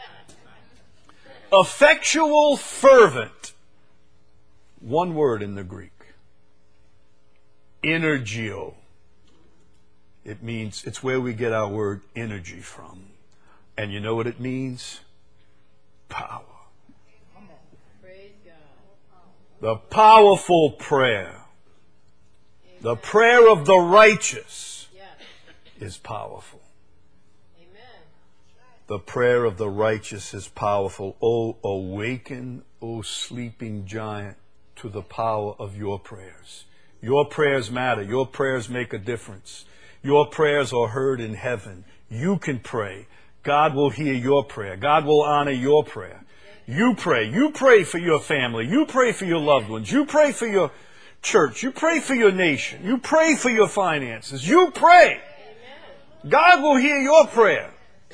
Effectual, fervent. One word in the Greek. Energio. It means, it's where we get our word energy from. And you know what it means? Power. Praise God. The powerful prayer. The prayer of the righteous Yes. is powerful. Amen. The prayer of the righteous is powerful. Oh, awaken, O sleeping giant, to the power of your prayers. Your prayers matter. Your prayers make a difference. Your prayers are heard in heaven. You can pray. God will hear your prayer. God will honor your prayer. You pray. You pray for your family. You pray for your loved ones. You pray for your church. You pray for your nation. You pray for your finances. You pray. God will hear your prayer.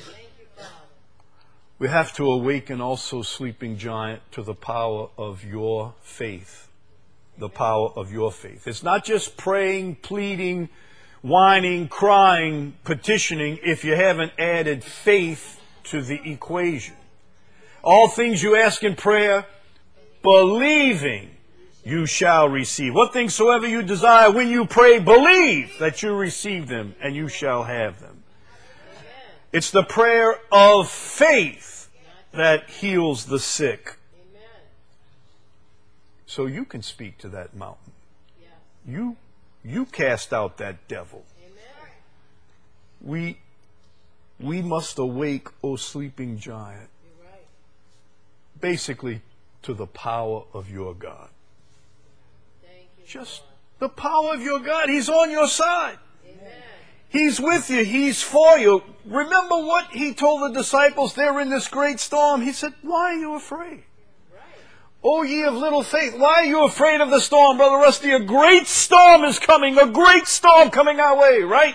We have to awaken also, sleeping giant, to the power of your faith. The power of your faith. It's not just praying, pleading, whining, crying, petitioning if you haven't added faith to the equation. All things you ask in prayer, believing you shall receive. What things soever you desire when you pray, believe that you receive them and you shall have them. It's the prayer of faith that heals the sick. So you can speak to that mountain. You You cast out that devil. Amen. We we must awake, O sleeping giant, You're right. basically to the power of your God. Thank you. Just the power of your God. He's on your side. Amen. He's with you. He's for you. Remember what he told the disciples? They're in this great storm. He said, why are you afraid? O ye of little faith, why are you afraid of the storm, Brother Rusty? A great storm is coming, a great storm coming our way, right?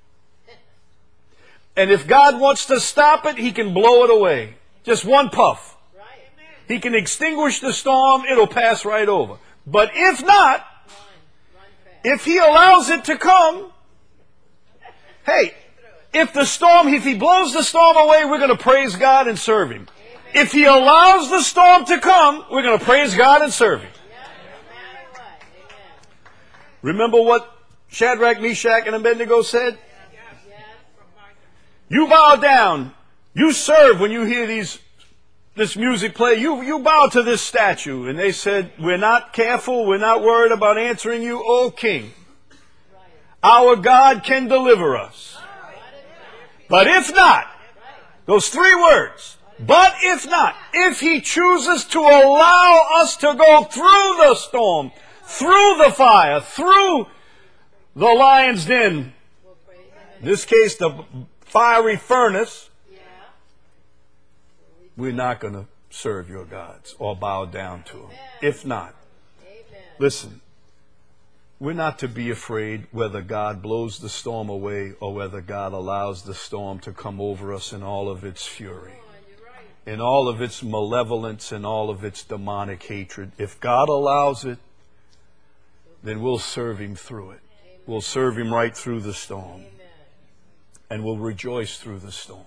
And if God wants to stop it, he can blow it away. Just one puff. Right. He can extinguish the storm, it'll pass right over. But if not, Run. Run fast. if he allows it to come, hey, if the storm, if he blows the storm away, we're going to praise God and serve him. If he allows the storm to come, we're going to praise God and serve him. Yeah, no matter what. Amen. Remember what Shadrach, Meshach, and Abednego said? Yes. You bow down. You serve when you hear these this music play. You, you bow to this statue. And they said, we're not careful. We're not worried about answering you, O King. Our God can deliver us. But if not, those three words, but if not, if he chooses to allow us to go through the storm, through the fire, through the lion's den, We'll praise him. in this case the fiery furnace, Yeah. we're not going to serve your gods or bow down to them. If not, Amen. listen, we're not to be afraid whether God blows the storm away or whether God allows the storm to come over us in all of its fury, in all of its malevolence, and all of its demonic hatred. If God allows it, then we'll serve him through it. We'll serve him right through the storm. And we'll rejoice through the storm.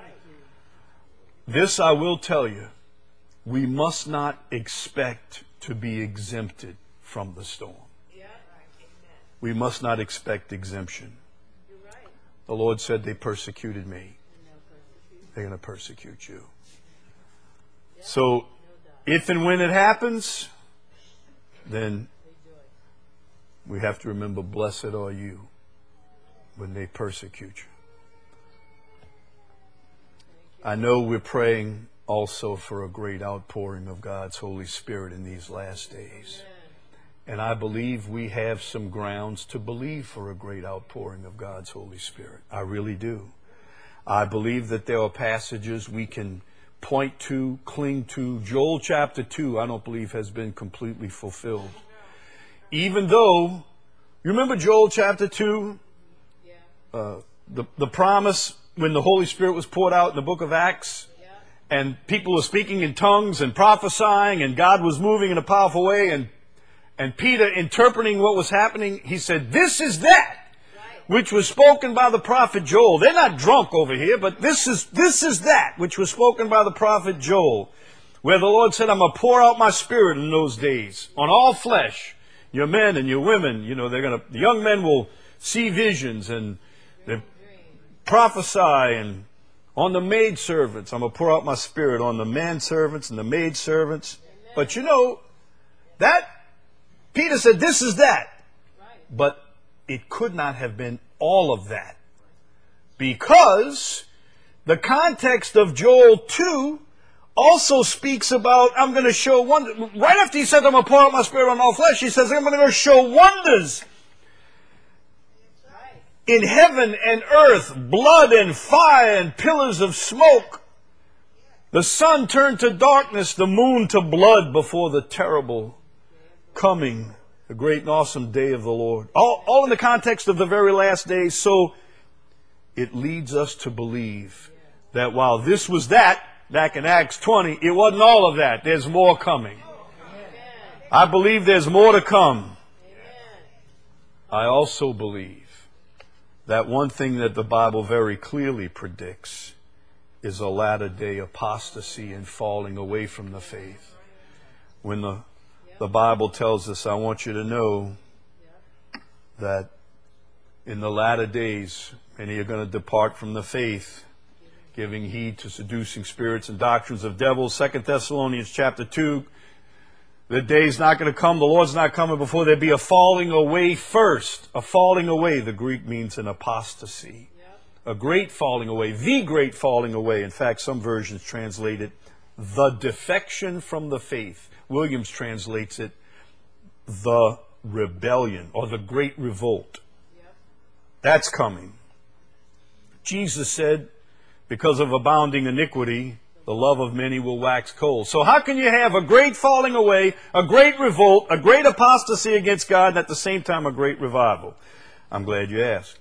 This I will tell you, we must not expect to be exempted from the storm. We must not expect exemption. The Lord said, they persecuted me. They're going to persecute you. So, if and when it happens, then we have to remember, blessed are you when they persecute you. I know we're praying also for a great outpouring of God's Holy Spirit in these last days. And I believe we have some grounds to believe for a great outpouring of God's Holy Spirit. I really do. I believe that there are passages we can point to, cling to. Joel chapter two, I don't believe has been completely fulfilled. Even though, you remember Joel chapter two? Uh, the, the promise when the Holy Spirit was poured out in the book of Acts? And people were speaking in tongues and prophesying, and God was moving in a powerful way, and And Peter, interpreting what was happening, he said, this is that which was spoken by the prophet Joel. They're not drunk over here, but this is this is that which was spoken by the prophet Joel, where the Lord said, I'm going to pour out my Spirit in those days on all flesh. Your men and your women, you know, they're going to, the young men will see visions and they prophesy, and on the maidservants, I'm going to pour out my Spirit on the manservants and the maidservants. But you know, that Peter said, this is that. But it could not have been all of that. Because the context of Joel two also speaks about, I'm going to show wonders. Right after he said, I'm going to pour out my Spirit on all flesh, he says, I'm going to go show wonders in heaven and earth, blood and fire and pillars of smoke. The sun turned to darkness, the moon to blood before the terrible coming, the great and awesome day of the Lord. All, all in the context of the very last days. So it leads us to believe that while this was that, back in Acts twenty, it wasn't all of that. There's more coming. I believe there's more to come. I also believe that one thing that the Bible very clearly predicts is a latter day apostasy and falling away from the faith. When the The Bible tells us, I want you to know that in the latter days, many are going to depart from the faith, giving heed to seducing spirits and doctrines of devils. Second Thessalonians chapter two, the day's not going to come, the Lord's not coming before there be a falling away first. A falling away, the Greek means an apostasy. A great falling away, the great falling away. In fact, some versions translate it, the defection from the faith. Williams translates it, the rebellion or the great revolt. Yep. That's coming. Jesus said, because of abounding iniquity, the love of many will wax cold. So how can you have a great falling away, a great revolt, a great apostasy against God, and at the same time a great revival? I'm glad you asked.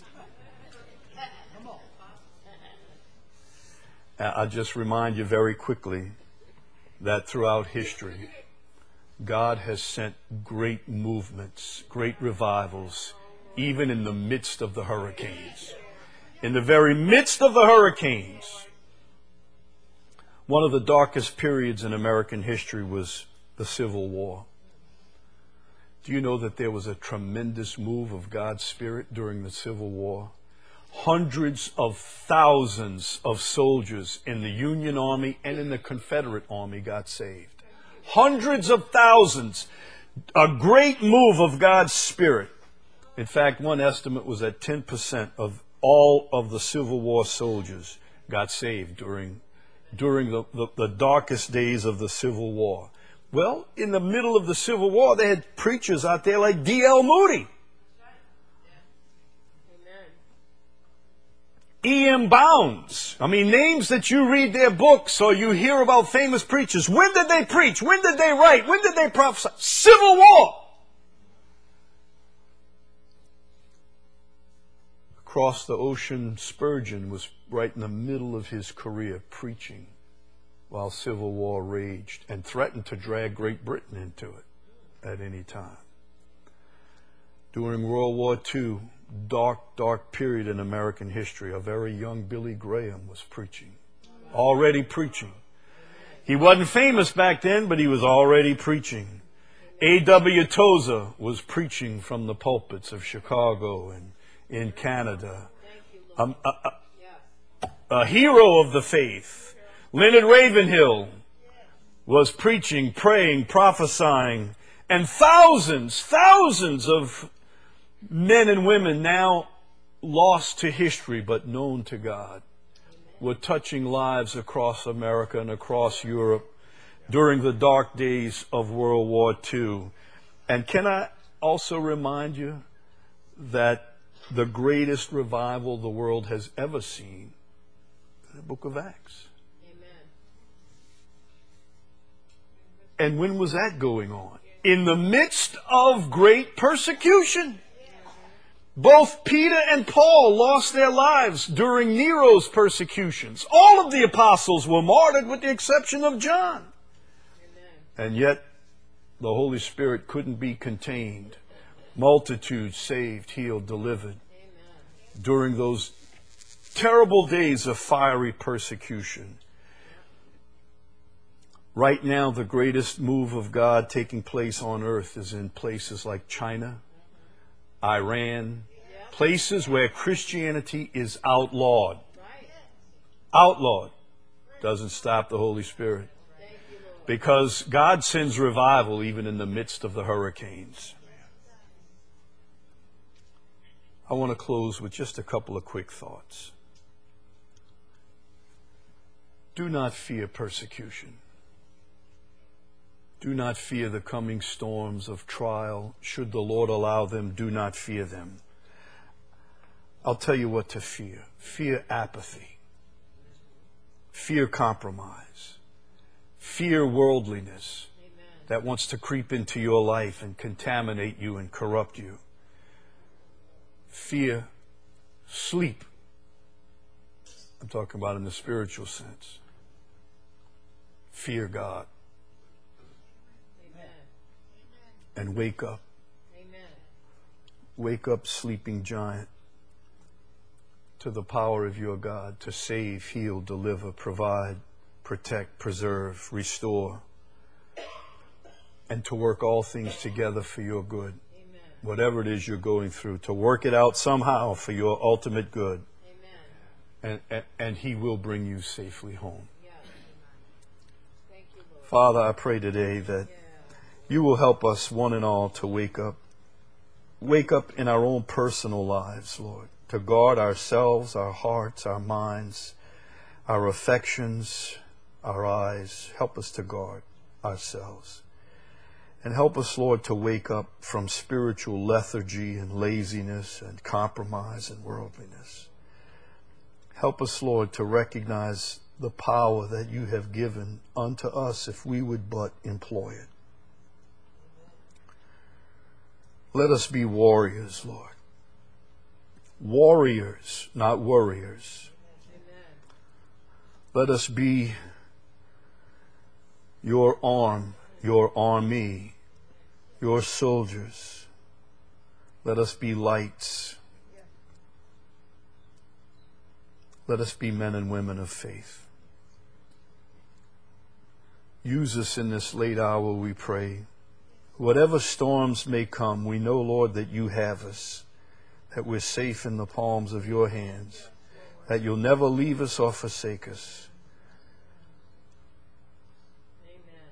I'll just remind you very quickly that throughout history, God has sent great movements, great revivals, even in the midst of the hurricanes. In the very midst of the hurricanes, one of the darkest periods in American history was the Civil War. Do you know that there was a tremendous move of God's Spirit during the Civil War? Hundreds of thousands of soldiers in the Union Army and in the Confederate Army got saved. Hundreds of thousands. A great move of God's Spirit. In fact, one estimate was that ten percent of all of the Civil War soldiers got saved during, during the, the, the darkest days of the Civil War. Well, in the middle of the Civil War, they had preachers out there like D L Moody. E M Bounds. I mean, names that you read their books or you hear about famous preachers. When did they preach? When did they write? When did they prophesy? Civil War. Across the ocean, Spurgeon was right in the middle of his career preaching while Civil War raged and threatened to drag Great Britain into it at any time. During World War Two, dark, dark period in American history, a very young Billy Graham was preaching. Already preaching. He wasn't famous back then, but he was already preaching. A W Tozer was preaching from the pulpits of Chicago and in Canada. Um, a, a, a hero of the faith. Leonard Ravenhill was preaching, praying, prophesying, and thousands, thousands of men and women now lost to history but known to God were touching lives across America and across Europe during the dark days of World War Two. And can I also remind you that the greatest revival the world has ever seen is the book of Acts. Amen. And when was that going on? In the midst of great persecution. Both Peter and Paul lost their lives during Nero's persecutions. All of the apostles were martyred with the exception of John. Amen. And yet, the Holy Spirit couldn't be contained. Multitudes saved, healed, delivered Amen. during those terrible days of fiery persecution. Right now, the greatest move of God taking place on earth is in places like China, Iran, places where Christianity is outlawed. Right. Outlawed. Doesn't stop the Holy Spirit. Thank you, Lord. Because God sends revival even in the midst of the hurricanes. I want to close with just a couple of quick thoughts. Do not fear persecution. Do not fear the coming storms of trial. Should the Lord allow them, do not fear them. I'll tell you what to fear. Fear apathy. Fear compromise. Fear worldliness Amen. that wants to creep into your life and contaminate you and corrupt you. Fear sleep. I'm talking about in the spiritual sense. Fear God. Amen. And wake up. Amen. Wake up, sleeping giant, to the power of your God to save, heal, deliver, provide, protect, preserve, restore, and to work all things together for your good. Amen. Whatever it is you're going through, to work it out somehow for your ultimate good. Amen. And, and, and He will bring you safely home. Yes. Thank you, Lord. Father, I pray today that Yeah. you will help us one and all to wake up. Wake up in our own personal lives, Lord, to guard ourselves, our hearts, our minds, our affections, our eyes. Help us to guard ourselves. And help us, Lord, to wake up from spiritual lethargy and laziness and compromise and worldliness. Help us, Lord, to recognize the power that you have given unto us if we would but employ it. Let us be warriors, Lord. Warriors, not worriers. Amen. Let us be your arm, your army, your soldiers. Let us be lights. Let us be men and women of faith. Use us in this late hour, we pray. Whatever storms may come, we know, Lord, that you have us, that we're safe in the palms of your hands, that you'll never leave us or forsake us. Amen.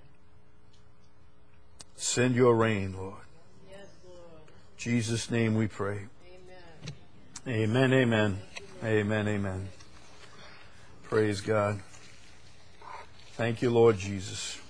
Send your rain, Lord. Yes, Lord. In Jesus' name we pray. Amen. Amen, amen. Amen, amen. Praise God. Thank you, Lord Jesus.